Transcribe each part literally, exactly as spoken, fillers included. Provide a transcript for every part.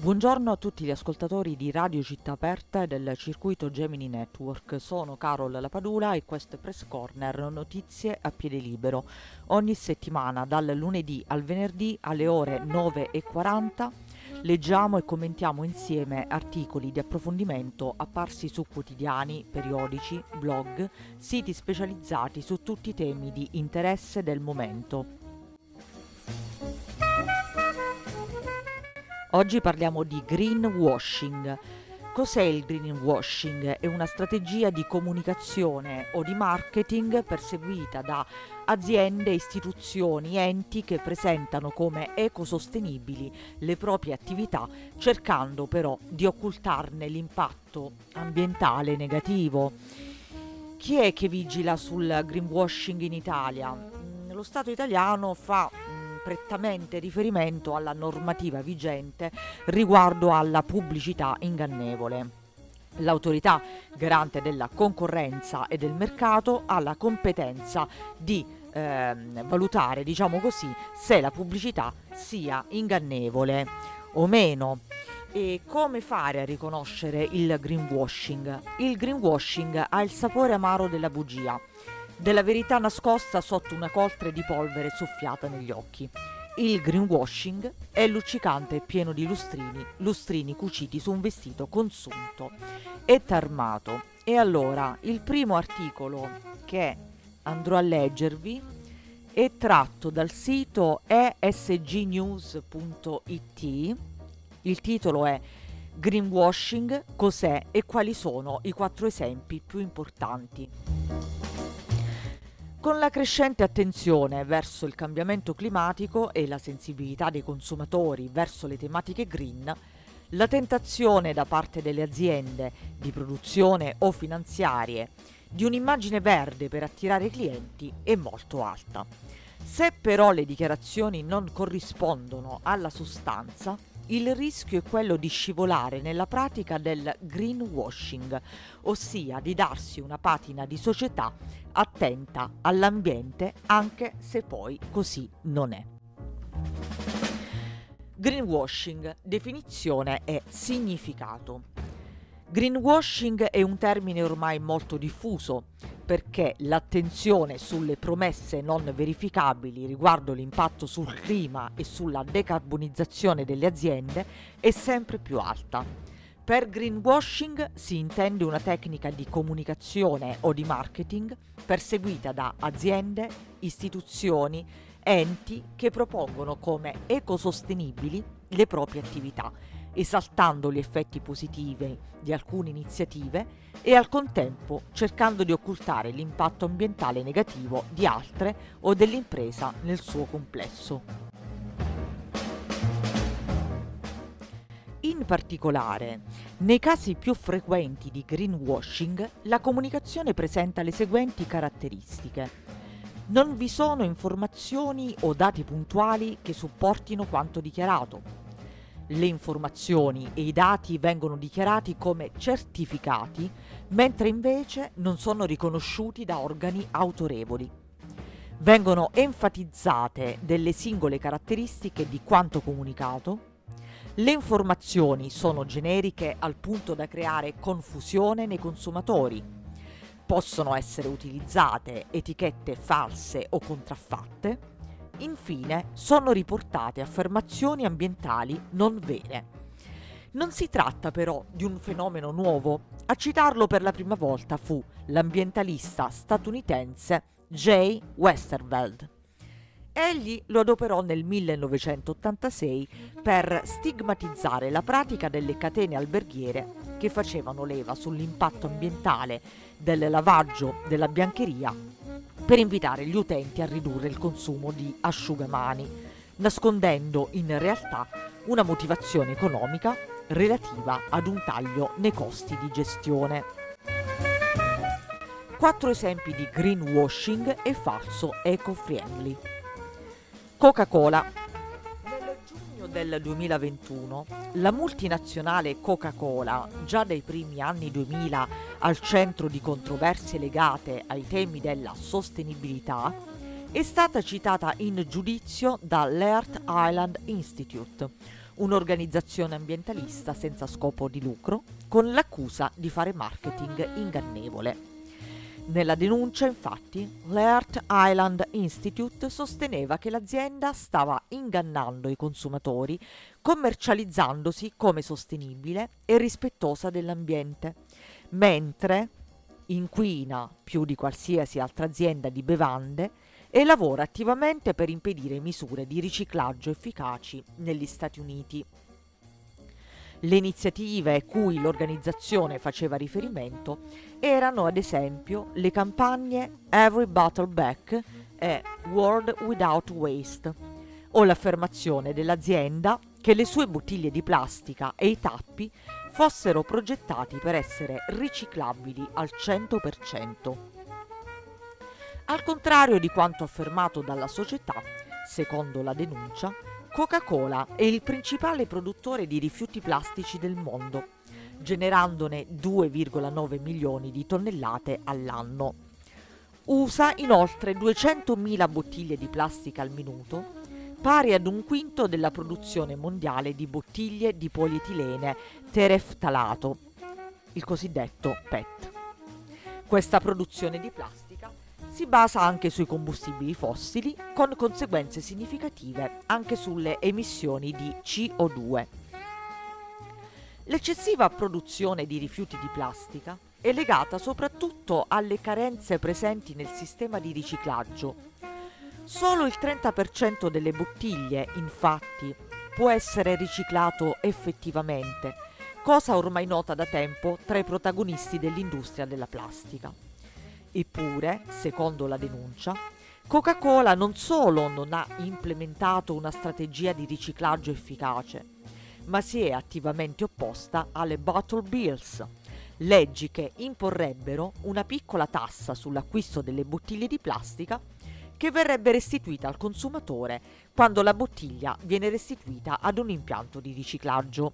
Buongiorno a tutti gli ascoltatori di Radio Città Aperta e del circuito Gemini Network. Sono Carol Lapadula e questo è Press Corner, notizie a piede libero. Ogni settimana, dal lunedì al venerdì alle ore nove e quaranta, leggiamo e commentiamo insieme articoli di approfondimento apparsi su quotidiani, periodici, blog, siti specializzati su tutti i temi di interesse del momento. Oggi parliamo di greenwashing. Cos'è il greenwashing? È una strategia di comunicazione o di marketing perseguita da aziende, istituzioni, enti che presentano come ecosostenibili le proprie attività, cercando però di occultarne l'impatto ambientale negativo. Chi è che vigila sul greenwashing in Italia? Lo Stato italiano fa prettamente riferimento alla normativa vigente riguardo alla pubblicità ingannevole. L'autorità garante della concorrenza e del mercato ha la competenza di ehm, valutare, diciamo così, se la pubblicità sia ingannevole o meno. E come fare a riconoscere il greenwashing? Il greenwashing ha il sapore amaro della bugia, della verità nascosta sotto una coltre di polvere soffiata negli occhi. Il greenwashing è luccicante e pieno di lustrini, lustrini cuciti su un vestito consunto e tarmato. E allora, il primo articolo che andrò a leggervi è tratto dal sito e s g news punto i t. Il titolo è Greenwashing, cos'è e quali sono i quattro esempi più importanti. Con la crescente attenzione verso il cambiamento climatico e la sensibilità dei consumatori verso le tematiche green, la tentazione da parte delle aziende di produzione o finanziarie di un'immagine verde per attirare clienti è molto alta. Se però le dichiarazioni non corrispondono alla sostanza, il rischio è quello di scivolare nella pratica del greenwashing, ossia di darsi una patina di società attenta all'ambiente anche se poi così non è. Greenwashing, definizione e significato. Greenwashing è un termine ormai molto diffuso perché l'attenzione sulle promesse non verificabili riguardo l'impatto sul clima e sulla decarbonizzazione delle aziende è sempre più alta. Per greenwashing si intende una tecnica di comunicazione o di marketing perseguita da aziende, istituzioni, enti che propongono come ecosostenibili le proprie attività, esaltando gli effetti positivi di alcune iniziative e al contempo cercando di occultare l'impatto ambientale negativo di altre o dell'impresa nel suo complesso. In particolare, nei casi più frequenti di greenwashing, la comunicazione presenta le seguenti caratteristiche. Non vi sono informazioni o dati puntuali che supportino quanto dichiarato. Le informazioni e i dati vengono dichiarati come certificati, mentre invece non sono riconosciuti da organi autorevoli. Vengono enfatizzate delle singole caratteristiche di quanto comunicato. Le informazioni sono generiche al punto da creare confusione nei consumatori. Possono essere utilizzate etichette false o contraffatte. Infine, sono riportate affermazioni ambientali non vere. Non si tratta però di un fenomeno nuovo. A citarlo per la prima volta fu l'ambientalista statunitense Jay Westerveld. Egli lo adoperò nel millenovecentottantasei per stigmatizzare la pratica delle catene alberghiere che facevano leva sull'impatto ambientale del lavaggio della biancheria per invitare gli utenti a ridurre il consumo di asciugamani, nascondendo in realtà una motivazione economica relativa ad un taglio nei costi di gestione. Quattro esempi di greenwashing e falso eco-friendly. Coca-Cola. Nel giugno del duemilaventuno, la multinazionale Coca-Cola, già dai primi anni duemila al centro di controversie legate ai temi della sostenibilità, è stata citata in giudizio dall'Earth Island Institute, un'organizzazione ambientalista senza scopo di lucro, con l'accusa di fare marketing ingannevole. Nella denuncia, infatti, l'Earth Island Institute sosteneva che l'azienda stava ingannando i consumatori commercializzandosi come sostenibile e rispettosa dell'ambiente, mentre inquina più di qualsiasi altra azienda di bevande e lavora attivamente per impedire misure di riciclaggio efficaci negli Stati Uniti. Le iniziative a cui l'organizzazione faceva riferimento erano ad esempio le campagne Every Bottle Back e World Without Waste, o l'affermazione dell'azienda che le sue bottiglie di plastica e i tappi fossero progettati per essere riciclabili al cento per cento. Al contrario di quanto affermato dalla società, secondo la denuncia, Coca-Cola è il principale produttore di rifiuti plastici del mondo, generandone due virgola nove milioni di tonnellate all'anno. Usa inoltre duecentomila bottiglie di plastica al minuto, pari ad un quinto della produzione mondiale di bottiglie di polietilene tereftalato, il cosiddetto P E T. Questa produzione di plastica si basa anche sui combustibili fossili, con conseguenze significative anche sulle emissioni di C O due. L'eccessiva produzione di rifiuti di plastica è legata soprattutto alle carenze presenti nel sistema di riciclaggio. Solo il trenta per cento delle bottiglie, infatti, può essere riciclato effettivamente, cosa ormai nota da tempo tra i protagonisti dell'industria della plastica. Eppure, secondo la denuncia, Coca-Cola non solo non ha implementato una strategia di riciclaggio efficace, ma si è attivamente opposta alle Bottle Bills, leggi che imporrebbero una piccola tassa sull'acquisto delle bottiglie di plastica che verrebbe restituita al consumatore quando la bottiglia viene restituita ad un impianto di riciclaggio.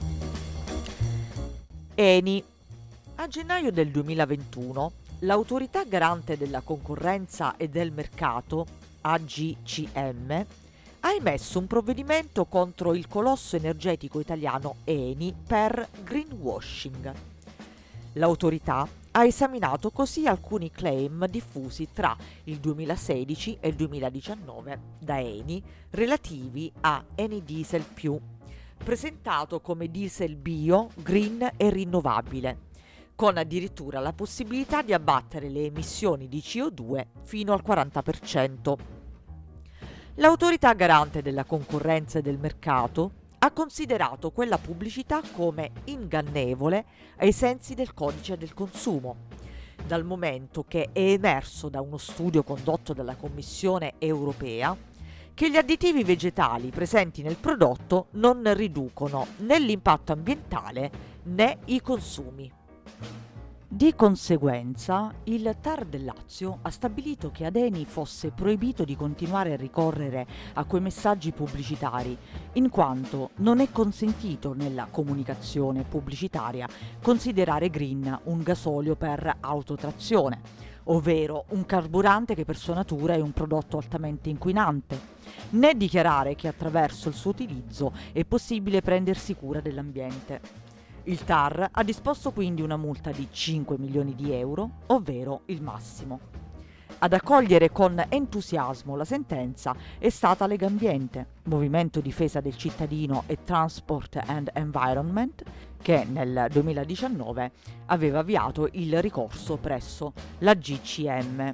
Eni. A gennaio del duemilaventuno, l'Autorità Garante della Concorrenza e del Mercato, A G C M, ha emesso un provvedimento contro il colosso energetico italiano Eni per greenwashing. L'autorità ha esaminato così alcuni claim diffusi tra il duemilasedici e il duemiladiciannove da Eni relativi a Eni Diesel Più, presentato come diesel bio, green e rinnovabile, con addirittura la possibilità di abbattere le emissioni di C O due fino al quaranta per cento. L'Autorità Garante della Concorrenza e del Mercato ha considerato quella pubblicità come ingannevole ai sensi del Codice del Consumo, dal momento che è emerso da uno studio condotto dalla Commissione europea che gli additivi vegetali presenti nel prodotto non riducono né l'impatto ambientale né i consumi. Di conseguenza, il T A R del Lazio ha stabilito che ad Eni fosse proibito di continuare a ricorrere a quei messaggi pubblicitari, in quanto non è consentito nella comunicazione pubblicitaria considerare green un gasolio per autotrazione, ovvero un carburante che per sua natura è un prodotto altamente inquinante, né dichiarare che attraverso il suo utilizzo è possibile prendersi cura dell'ambiente. Il T A R ha disposto quindi una multa di cinque milioni di euro, ovvero il massimo. Ad accogliere con entusiasmo la sentenza è stata Legambiente, Movimento Difesa del Cittadino e Transport and Environment, che nel duemiladiciannove aveva avviato il ricorso presso la G C M.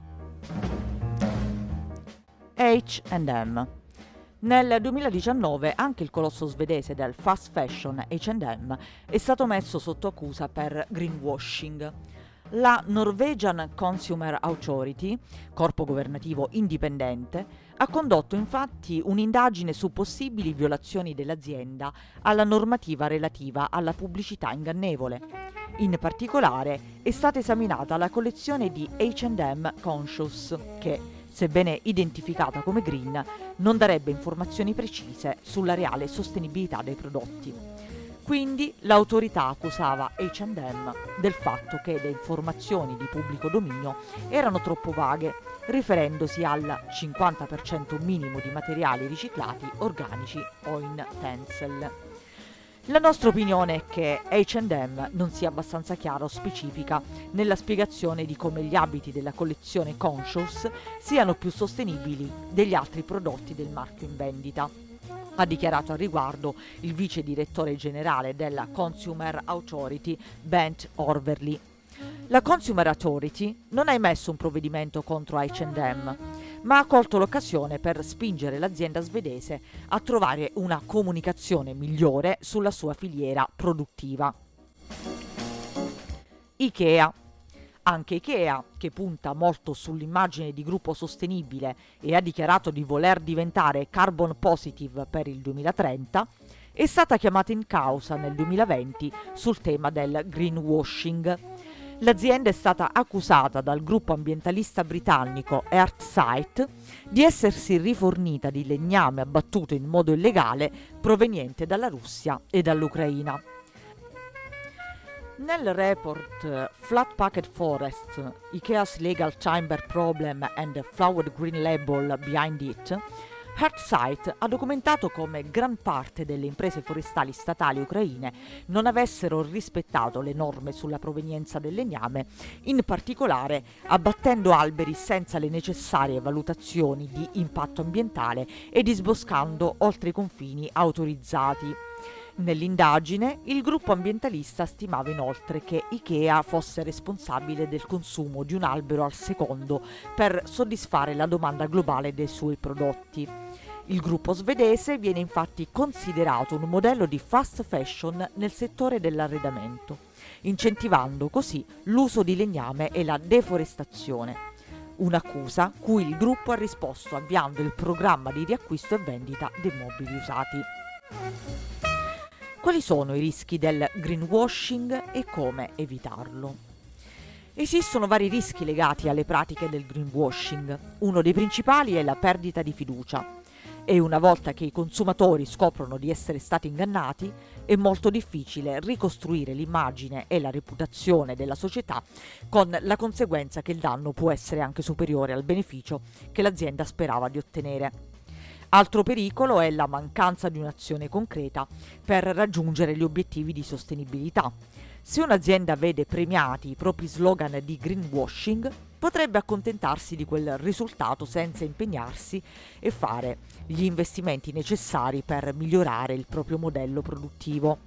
H and M. Nel duemiladiciannove anche il colosso svedese del fast fashion H and M è stato messo sotto accusa per greenwashing. La Norwegian Consumer Authority, corpo governativo indipendente, ha condotto infatti un'indagine su possibili violazioni dell'azienda alla normativa relativa alla pubblicità ingannevole. In particolare è stata esaminata la collezione di H and M Conscious che, sebbene identificata come green, non darebbe informazioni precise sulla reale sostenibilità dei prodotti. Quindi l'autorità accusava acca and emme del fatto che le informazioni di pubblico dominio erano troppo vaghe, riferendosi al cinquanta per cento minimo di materiali riciclati, organici o in tencel. La nostra opinione è che acca and emme non sia abbastanza chiara o specifica nella spiegazione di come gli abiti della collezione Conscious siano più sostenibili degli altri prodotti del marchio in vendita. Ha dichiarato al riguardo il vice direttore generale della Consumer Authority, Bent Orverly. La Consumer Authority non ha emesso un provvedimento contro acca and emme, ma ha colto l'occasione per spingere l'azienda svedese a trovare una comunicazione migliore sulla sua filiera produttiva. IKEA. Anche IKEA, che punta molto sull'immagine di gruppo sostenibile e ha dichiarato di voler diventare carbon positive per il duemilatrenta, è stata chiamata in causa nel duemilaventi sul tema del greenwashing. L'azienda è stata accusata dal gruppo ambientalista britannico Earthsight di essersi rifornita di legname abbattuto in modo illegale proveniente dalla Russia e dall'Ucraina. Nel report Flat Packet Forest, IKEA's Legal Timber Problem and the Flowered Green Label Behind It, Earthsight ha documentato come gran parte delle imprese forestali statali ucraine non avessero rispettato le norme sulla provenienza del legname, in particolare abbattendo alberi senza le necessarie valutazioni di impatto ambientale e disboscando oltre i confini autorizzati. Nell'indagine, il gruppo ambientalista stimava inoltre che IKEA fosse responsabile del consumo di un albero al secondo per soddisfare la domanda globale dei suoi prodotti. Il gruppo svedese viene infatti considerato un modello di fast fashion nel settore dell'arredamento, incentivando così l'uso di legname e la deforestazione. Un'accusa cui il gruppo ha risposto avviando il programma di riacquisto e vendita dei mobili usati. Quali sono i rischi del greenwashing e come evitarlo? Esistono vari rischi legati alle pratiche del greenwashing. Uno dei principali è la perdita di fiducia. E una volta che i consumatori scoprono di essere stati ingannati, è molto difficile ricostruire l'immagine e la reputazione della società, con la conseguenza che il danno può essere anche superiore al beneficio che l'azienda sperava di ottenere. Altro pericolo è la mancanza di un'azione concreta per raggiungere gli obiettivi di sostenibilità. Se un'azienda vede premiati i propri slogan di greenwashing, potrebbe accontentarsi di quel risultato senza impegnarsi e fare gli investimenti necessari per migliorare il proprio modello produttivo.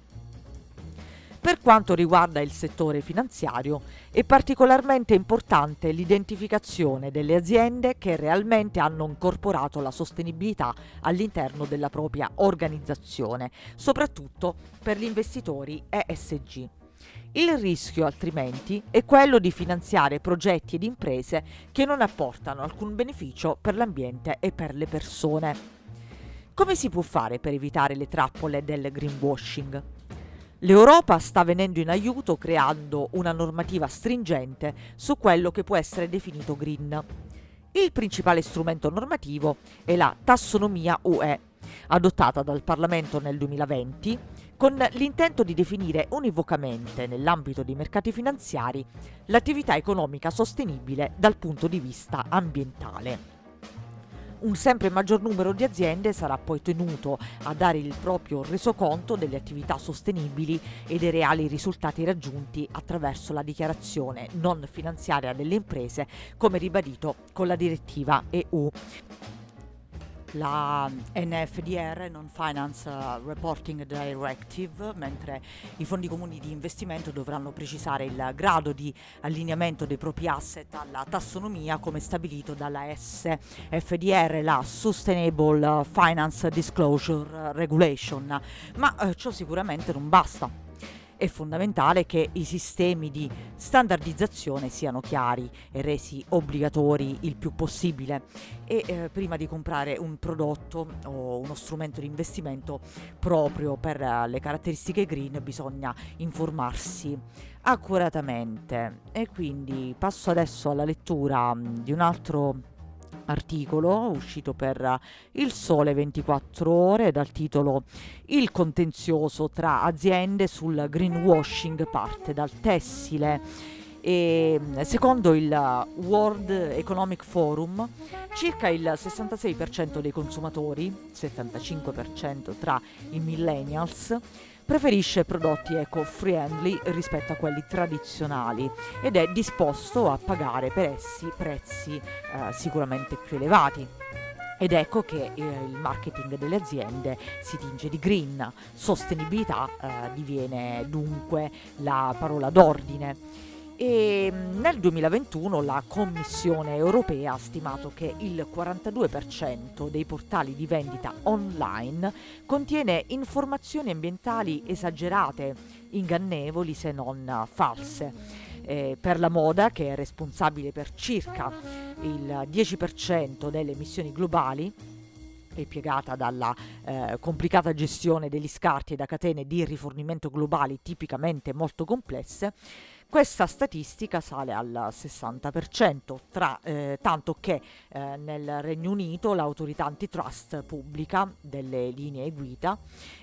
Per quanto riguarda il settore finanziario, è particolarmente importante l'identificazione delle aziende che realmente hanno incorporato la sostenibilità all'interno della propria organizzazione, soprattutto per gli investitori E S G. Il rischio altrimenti è quello di finanziare progetti ed imprese che non apportano alcun beneficio per l'ambiente e per le persone. Come si può fare per evitare le trappole del greenwashing? L'Europa sta venendo in aiuto creando una normativa stringente su quello che può essere definito green. Il principale strumento normativo è la tassonomia U E, adottata dal Parlamento nel duemilaventi, con l'intento di definire univocamente, nell'ambito dei mercati finanziari, l'attività economica sostenibile dal punto di vista ambientale. Un sempre maggior numero di aziende sarà poi tenuto a dare il proprio resoconto delle attività sostenibili e dei reali risultati raggiunti attraverso la dichiarazione non finanziaria delle imprese, come ribadito con la direttiva E U. La N F D R, Non Finance Reporting Directive, mentre i fondi comuni di investimento dovranno precisare il grado di allineamento dei propri asset alla tassonomia come stabilito dalla S F D R, la Sustainable Finance Disclosure Regulation, ma eh, ciò sicuramente non basta. È fondamentale che i sistemi di standardizzazione siano chiari e resi obbligatori il più possibile e eh, prima di comprare un prodotto o uno strumento di investimento proprio per uh, le caratteristiche green bisogna informarsi accuratamente. E quindi passo adesso alla lettura um, di un altro articolo uscito per Il Sole ventiquattro Ore dal titolo "Il contenzioso tra aziende sul greenwashing parte dal tessile". E secondo il World Economic Forum circa il sessantasei per cento dei consumatori, settantacinque per cento tra i millennials, preferisce prodotti eco-friendly rispetto a quelli tradizionali ed è disposto a pagare per essi prezzi eh, sicuramente più elevati. Ed ecco che eh, il marketing delle aziende si tinge di green. Sostenibilità eh, diviene dunque la parola d'ordine. E nel duemilaventuno la Commissione europea ha stimato che il quarantadue per cento dei portali di vendita online contiene informazioni ambientali esagerate, ingannevoli se non false. Eh, per la moda, che è responsabile per circa il dieci per cento delle emissioni globali, è piegata dalla eh, complicata gestione degli scarti e da catene di rifornimento globali tipicamente molto complesse, questa statistica sale al sessanta per cento, tra, eh, tanto che eh, nel Regno Unito l'autorità antitrust pubblica delle linee guida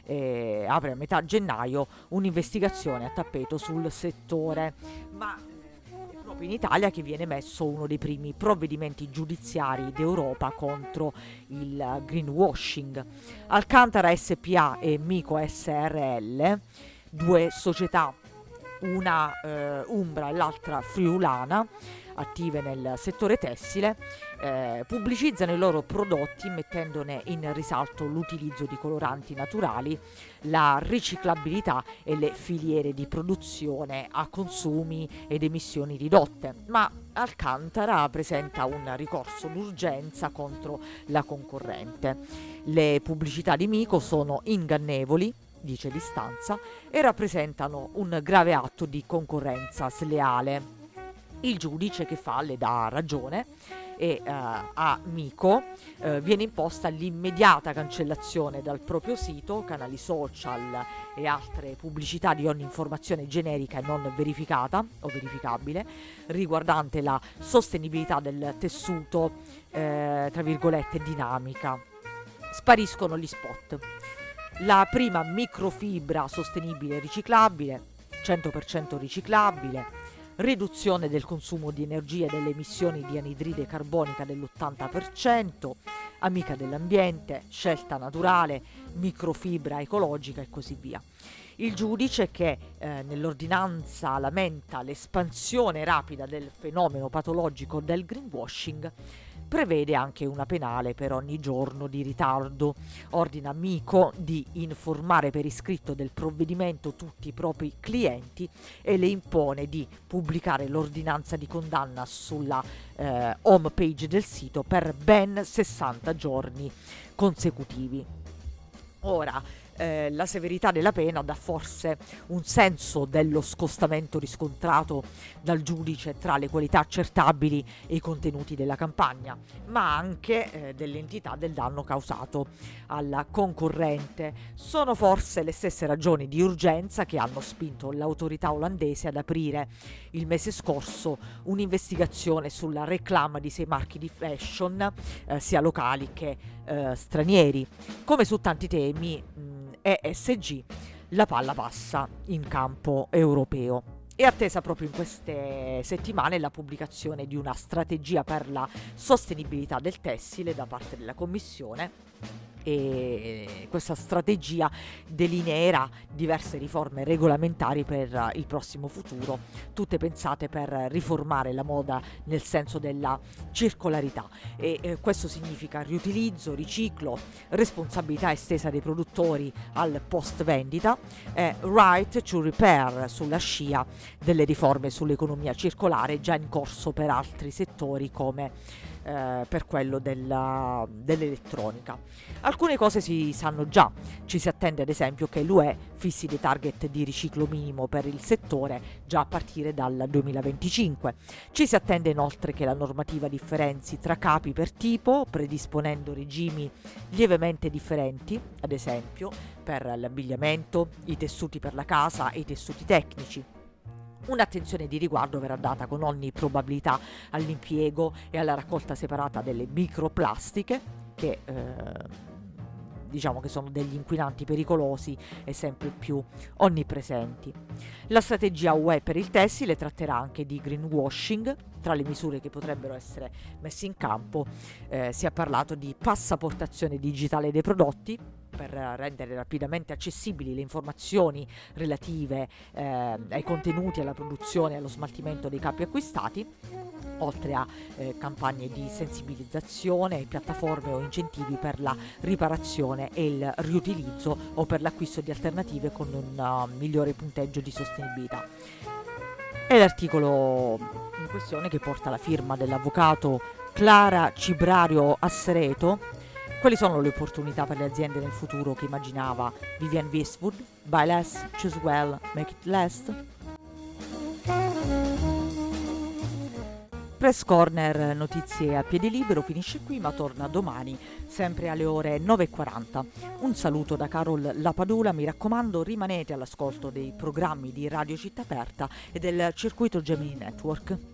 e apre a metà gennaio un'investigazione a tappeto sul settore. Ma è proprio in Italia che viene messo uno dei primi provvedimenti giudiziari d'Europa contro il greenwashing. Alcantara S P A e Mico S R L, due società, una eh, umbra e l'altra friulana, attive nel settore tessile, eh, pubblicizzano i loro prodotti mettendone in risalto l'utilizzo di coloranti naturali, la riciclabilità e le filiere di produzione a consumi ed emissioni ridotte. Ma Alcantara presenta un ricorso d'urgenza contro la concorrente. Le pubblicità di Mico sono ingannevoli, dice l'istanza, e rappresentano un grave atto di concorrenza sleale. Il giudice che fa le dà ragione e uh, a Mico uh, viene imposta l'immediata cancellazione dal proprio sito, canali social e altre pubblicità di ogni informazione generica e non verificata o verificabile riguardante la sostenibilità del tessuto, eh, tra virgolette, dinamica. Spariscono gli spot. La prima microfibra sostenibile e riciclabile, cento per cento riciclabile, riduzione del consumo di energia e delle emissioni di anidride carbonica dell'ottanta per cento, amica dell'ambiente, scelta naturale, microfibra ecologica e così via. Il giudice, che eh, nell'ordinanza lamenta l'espansione rapida del fenomeno patologico del greenwashing, prevede anche una penale per ogni giorno di ritardo. Ordina a Mico di informare per iscritto del provvedimento tutti i propri clienti e le impone di pubblicare l'ordinanza di condanna sulla eh, home page del sito per ben sessanta giorni consecutivi. Ora, Eh, la severità della pena dà forse un senso dello scostamento riscontrato dal giudice tra le qualità accettabili e i contenuti della campagna, ma anche eh, dell'entità del danno causato alla concorrente. Sono forse le stesse ragioni di urgenza che hanno spinto l'autorità olandese ad aprire il mese scorso un'investigazione sulla reclama di sei marchi di fashion, eh, sia locali che eh, stranieri. Come su tanti temi, mh, E S G, la palla passa in campo europeo. È attesa proprio in queste settimane la pubblicazione di una strategia per la sostenibilità del tessile da parte della Commissione, e questa strategia delineerà diverse riforme regolamentari per il prossimo futuro, tutte pensate per riformare la moda nel senso della circolarità, e eh, questo significa riutilizzo, riciclo, responsabilità estesa dei produttori al post vendita e right to repair, sulla scia delle riforme sull'economia circolare già in corso per altri settori come Eh, per quello della, dell'elettronica. Alcune cose si sanno già. Ci si attende ad esempio che l'U E fissi dei target di riciclo minimo per il settore già a partire dal duemilaventicinque. Ci si attende inoltre che la normativa differenzi tra capi per tipo, predisponendo regimi lievemente differenti, ad esempio per l'abbigliamento, i tessuti per la casa e i tessuti tecnici. Un'attenzione di riguardo verrà data con ogni probabilità all'impiego e alla raccolta separata delle microplastiche che eh, diciamo che sono degli inquinanti pericolosi e sempre più onnipresenti. La strategia U E per il tessile tratterà anche di greenwashing. Tra le misure che potrebbero essere messe in campo eh, si è parlato di passaportazione digitale dei prodotti per rendere rapidamente accessibili le informazioni relative eh, ai contenuti, alla produzione e allo smaltimento dei capi acquistati, oltre a eh, campagne di sensibilizzazione, piattaforme o incentivi per la riparazione e il riutilizzo o per l'acquisto di alternative con un uh, migliore punteggio di sostenibilità. È l'articolo in questione, che porta la firma dell'avvocato Clara Cibrario Assereto. Quali sono le opportunità per le aziende nel futuro che immaginava Vivienne Westwood? Buy less, choose well, make it last. Press Corner Notizie a piede libero finisce qui, ma torna domani, sempre alle ore nove e quaranta. Un saluto da Carol Lapadula, mi raccomando rimanete all'ascolto dei programmi di Radio Città Aperta e del Circuito Gemini Network.